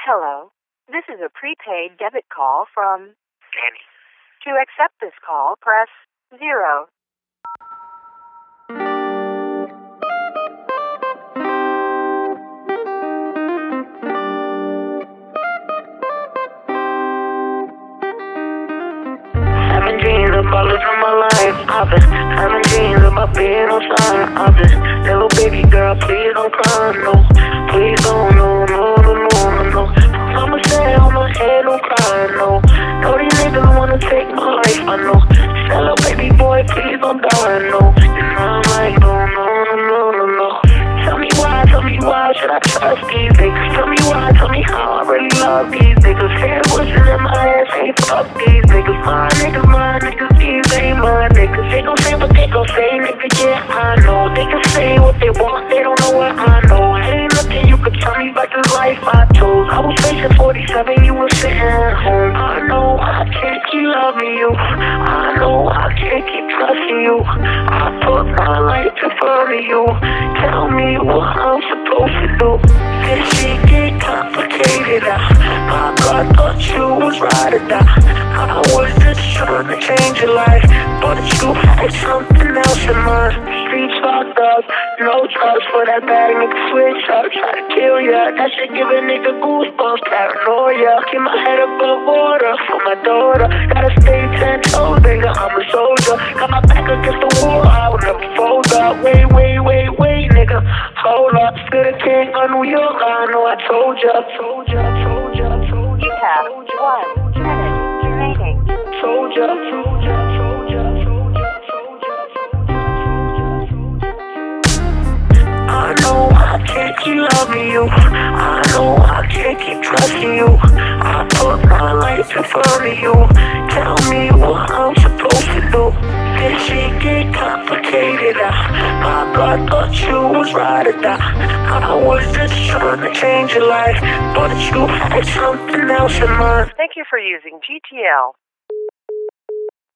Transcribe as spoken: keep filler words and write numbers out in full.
Hello. This is a prepaid debit call from Danny. To accept this call, press zero. Having dreams about living my life. I've been having dreams about being on time. I've been, little baby girl, please don't cry, no. Please don't, no, no, no, no, no, no. Mama said on my head, don't cry, no. No, these niggas wanna take my life, I know. Tell little baby boy, please don't die, no. You know I'm like, no, no, no, no, no, no. Tell me why, tell me why should I trust these niggas? Tell me why, tell me how I really love these niggas. Head voices in my ass, ain't fuck these niggas. My niggas, my niggas, these ain't my niggas. They gon' say what they gon' say, nigga, yeah, I know. They can say what they want, they don't know what I know. Ain't nothing you could tell me about this life I chose. I was facing forty-seven, you were sitting at home. I know I can't keep loving you. I know I can't keep trusting you. I put my life in front of you. Tell me what I'm supposed to do. This shit get complicated. I, I thought you was right or die. I was just trying to change your life, but you had something else in mind. Streets fucked up, no trust for that bad nigga switch up. Try to kill ya, that shit give a nigga goosebumps. Paranoia, keep my head above water for my daughter. Gotta stay ten toes, nigga, I'm a soldier. Got my back against the wall, I would never fold up. Wait, wait, wait, wait, nigga, hold up. Still the king of New York, I know I told ya. Told ya, told ya, told ya. You have one minute remaining. Told ya, told ya, told ya, told ya, told ya, told ya. I know I can't keep loving you. I know I can't keep trusting you. I put my life in front of you. Tell me what I'm supposed to do. This shit get complicated. I, I thought you was right or die. I was just trying to change your life, but you had something else in mind. Thank you for using G T L.